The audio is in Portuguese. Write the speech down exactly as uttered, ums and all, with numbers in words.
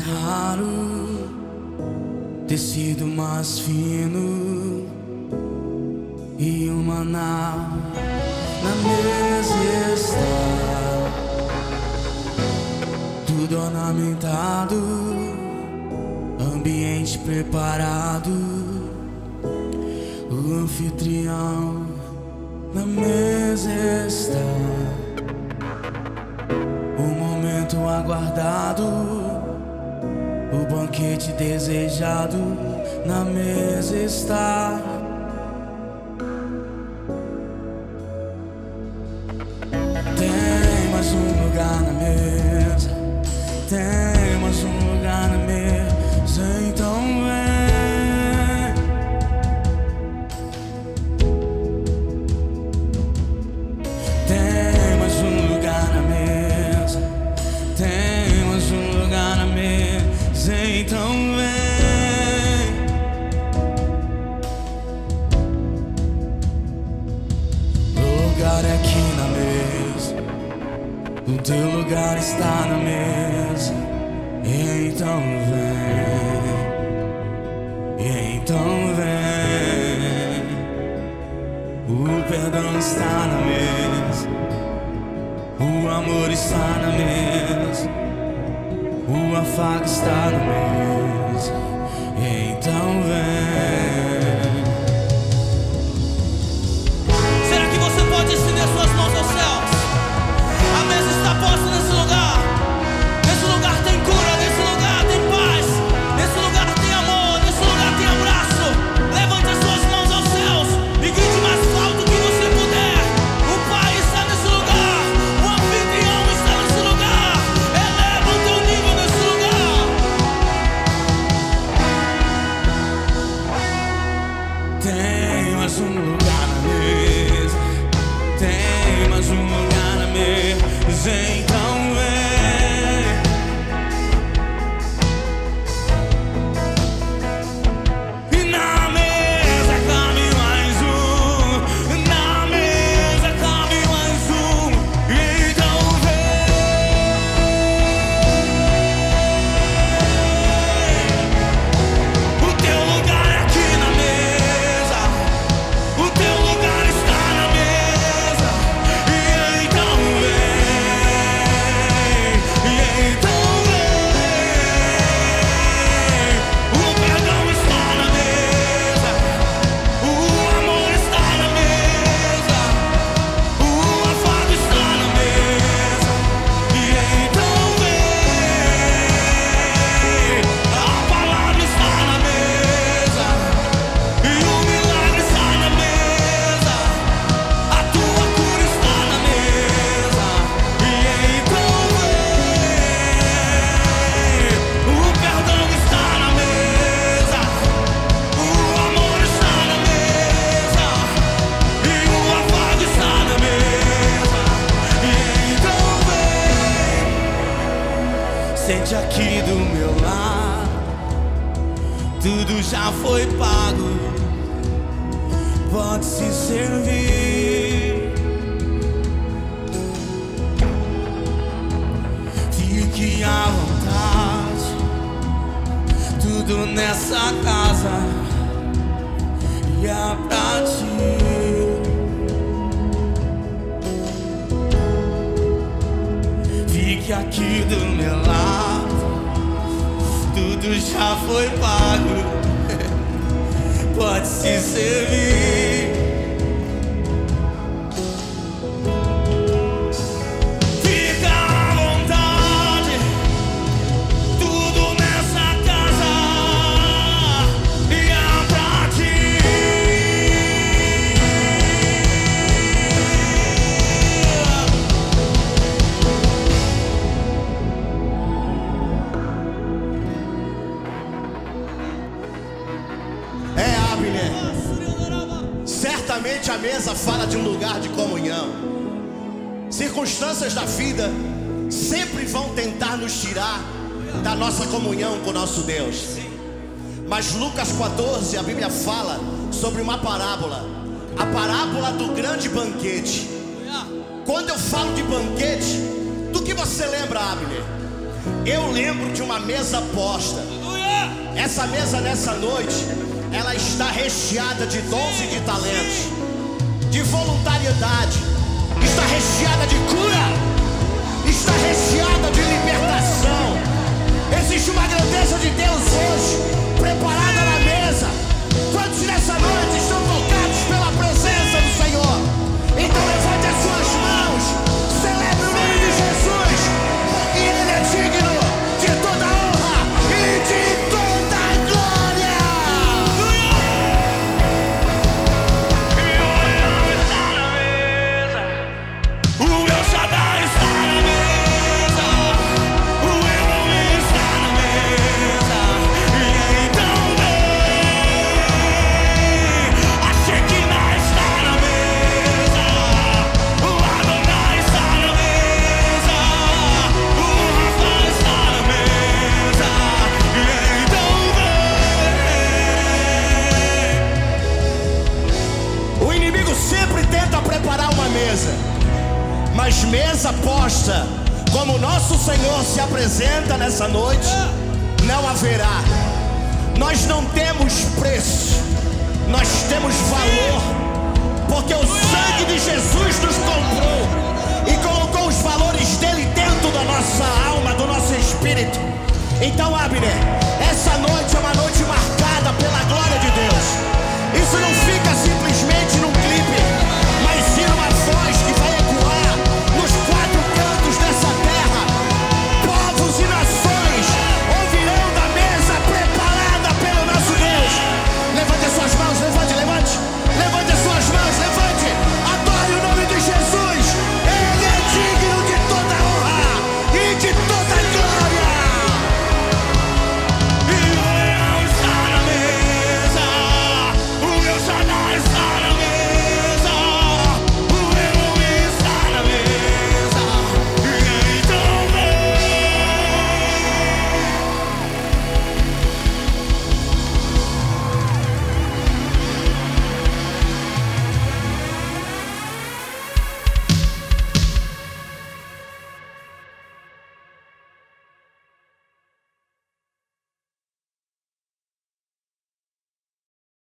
raro, tecido mais fino e uma nau na mesa está, tudo ornamentado, ambiente preparado, o anfitrião na mesa está, o momento aguardado, o banquete desejado na mesa está. Tem mais um lugar na mesa, tem mais um lugar na mesa, então vem. Tem mais um lugar na mesa, tem mais um lugar na mesa, então vem. O lugar é aqui na mesa, o teu lugar está na mesa, então vem, então vem. O perdão está na mesa, o amor está na mesa, o afago está na mesa, então vem. Será que você pode estender suas mãos aos céus? A mesa está posta nesse lugar. Nesse lugar tem cura, nesse lugar tem paz, nesse lugar tem amor, nesse lugar tem abraço. Levante as suas mãos aos céus e grite mais alto que você puder. O Pai está nesse lugar, o anfitrião está nesse lugar. Eleva o teu nível nesse lugar. Tem mais um lugar na mesa, tem mais um lugar na mesa, então vem. E na mesa cabe mais um, na mesa cabe mais um, então vem. O teu lugar é aqui na mesa, o teu lugar está na mesa, e então vem, e então vem. O perdão está na mesa, o amor está na mesa, o afago está na mesa, e então vem. A palavra está na mesa, e o milagre está na mesa, a tua cura está na mesa, e então vem. O perdão está na mesa, o amor está na mesa, e o afago está na mesa, e então vem. Sente aqui do meu lado, tudo já foi pago, pode se servir. Fique à vontade, tudo nessa casa e é pra ti. Fique aqui do meu lado, tudo já foi pago, pode se servir. Fica à vontade, tudo nessa casa e é pra ti. É, Abner. Certamente a mesa fala de um lugar de comunhão. Circunstâncias da vida sempre vão tentar nos tirar da nossa comunhão com o nosso Deus. Mas Lucas quatorze, a Bíblia fala sobre uma parábola, a parábola do grande banquete. Quando eu falo de banquete, do que você lembra, Abner? Eu lembro de uma mesa posta. Aleluia. Essa mesa nessa noite, ela está recheada de dons e de talentos, de voluntariedade, está recheada de cura, está recheada de libertação. Existe uma grandeza de Deus hoje, preparada na mesa. Quantos nessa noite estão tocados pela presença do Senhor? Então levante as suas mãos, celebre o nome de Jesus, porque Ele é digno de toda honra e de toda glória. O meu Shaddai está na mesa, o Elohim está na mesa, e então vem, a Shekinah está na mesa, o Adonai está na mesa, o Rafa está na mesa, e então vem. O inimigo sempre tenta preparar uma mesa, mas mesa posta, como o nosso Senhor se apresenta nessa noite, não haverá. Nós não temos preço, nós temos valor, porque o sangue de Jesus nos comprou e colocou os valores dele dentro da nossa alma, do nosso espírito. Então, Abner, essa noite é uma noite marcada pela glória de Deus. Isso não fica simplesmente